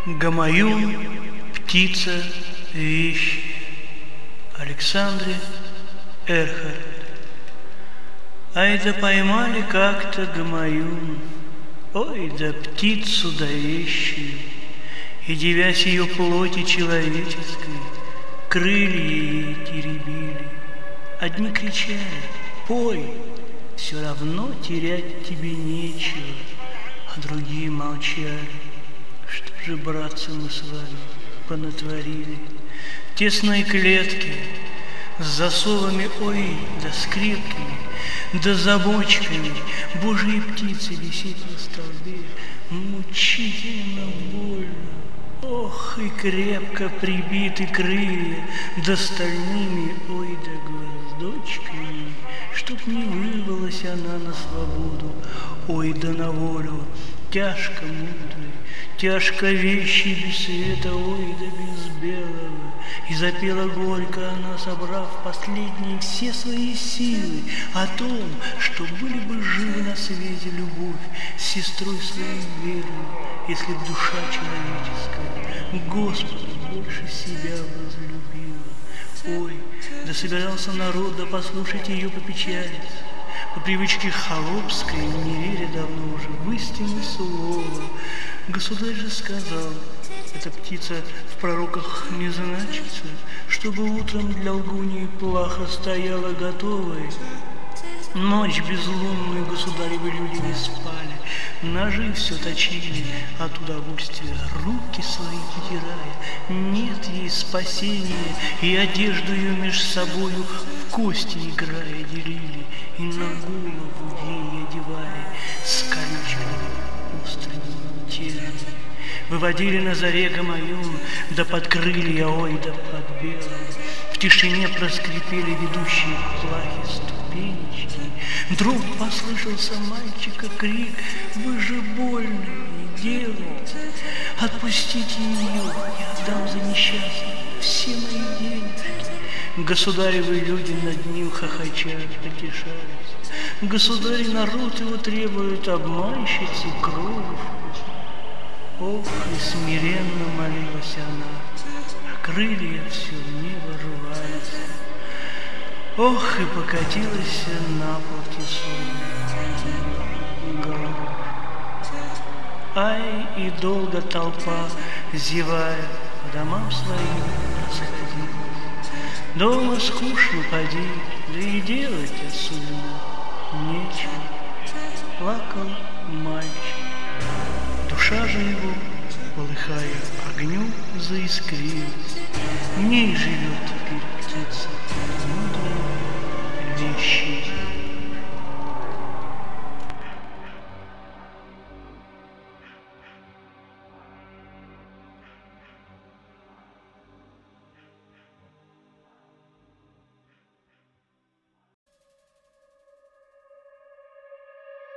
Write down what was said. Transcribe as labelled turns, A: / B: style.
A: Гамаюн, птица, вещь. Александре Эрхард. Ай да поймали как-то гамаюн, ой да птицу да вещи, и, девясь ее плоти человеческой, крылья ей теребили. Одни кричали: пой, все равно терять тебе нечего, а другие молчали. Что же, братцы, мы с вами понатворили? Тесные клетки с засовами, ой, да скрепками, да замочками, божьи птицы висеть на столбе, мучительно больно. Ох, и крепко прибиты крылья, да стальными, ой, да гвоздочками, чтоб не вырвалась она на свободу, ой, да на волю. Тяжко мудрой, тяжко вещи без света, ой, да без белого. И запела горько она, собрав последние все свои силы, о том, что были бы живы на свете любовь с сестрой своей верой, если б душа человеческая Господа больше себя возлюбила. Ой, да собирался народ, да послушать ее попечалиться. По привычке холопской, не веря давно уже в истину слова. Государь же сказал: эта птица в пророках не значится, чтобы утром для лгуньи плаха стояла готовая. Ночь безлунную государевы люди не спали, ножи все точили от удовольствия, руки свои потирая. Нет ей спасения, и одежду ее меж собою в кости играя делили, и на голову ей одевали скорюченными острыми телами. Выводили на заре гамаюн, да под крылья, ой, да под белым. В тишине проскрипели ведущие к плахе ступенечки. Вдруг послышался мальчика крик: вы же больно не делаете, отпустите ее, я отдам за несчастных все мои денежки. Государевы люди над ним хохоча потешались. Государь народ его требует обманщицы кровушку. Ох, и смиренно молилась она, а крылья все в небо рвались. Ох, и покатилась на пол тесовая грудь. Ай, и долго толпа, зевая, по домам своим расходилась. Дома скучно поди, да и делать особенно нечего. Плакал мальчик. Душа же его, полыхая огнем, заискрилась. В ней живет теперь птица.